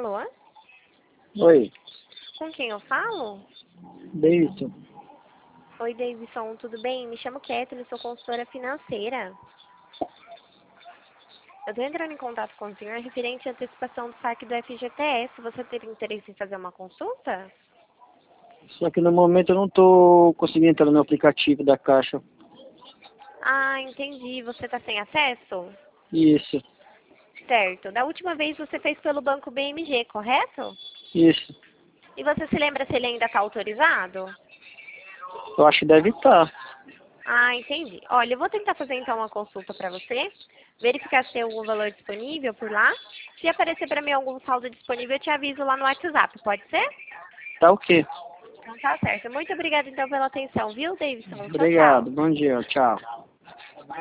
Alô? Oi, Com quem eu falo? Davidson. Oi, Davidson, tudo bem? Me chamo Kathleen, sou consultora financeira. Eu estou entrando em contato com o senhor referente à antecipação do saque do FGTS. Você teria interesse em fazer uma consulta? Só que no momento eu não estou conseguindo entrar no aplicativo da Caixa. Ah, entendi. Você está sem acesso? Isso, Certo. Da última vez você fez pelo Banco BMG, correto? isso. E você se lembra se ele ainda está autorizado? Eu acho que deve estar. Ah, entendi. Olha, eu vou tentar fazer então uma consulta para você, verificar se tem algum valor disponível por lá. Se aparecer para mim algum saldo disponível, eu te aviso lá no WhatsApp, pode ser? Tá ok. Então tá certo. Muito obrigada então pela atenção, viu, Davidson? Tchau, Obrigado. tchau. Bom dia. Tchau.